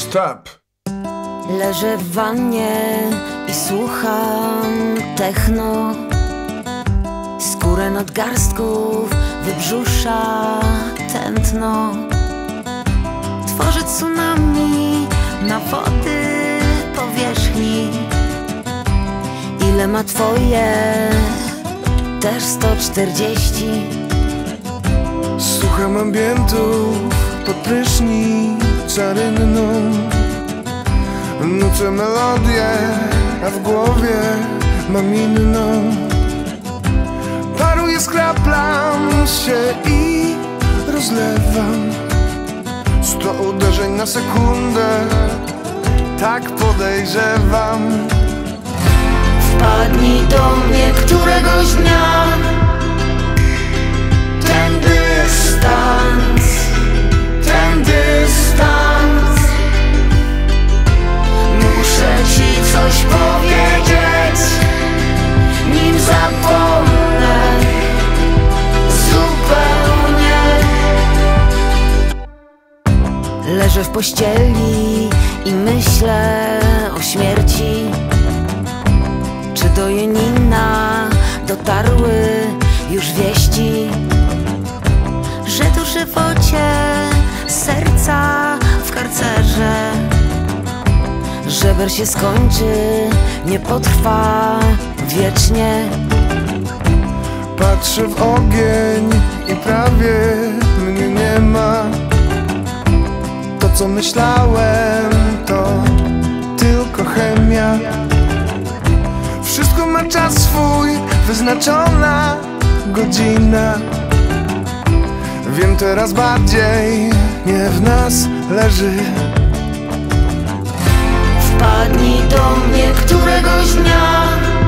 Stop. Leżę w wannie i słucham techno. Skórę nadgarstków wybrzusza tętno. Tworzy tsunami na wody powierzchni. Ile ma twoje? Też 140. Słucham ambientów pod prysznic rynną. Nucę melodię, a w głowie mam inną. Paruję, skraplam się i rozlewam. 100 uderzeń na sekundę, tak podejrzewam. Wpadnij do mnie któregoś dnia. Ten dystans, ten dystans. Muszę ci coś powiedzieć, nim zapomnę zupełnie. Leżę w pościeli i myślę o śmierci. Czy do Janina dotarły już wieści, że to żywocie serca w karcerze? Żeber się skończy, nie potrwa wiecznie. Patrzę w ogień i prawie mnie nie ma. To co myślałem to tylko chemia. Wszystko ma czas swój, wyznaczona godzina. Wiem teraz bardziej, nie w nas leży. Wpadnij do mnie któregoś dnia.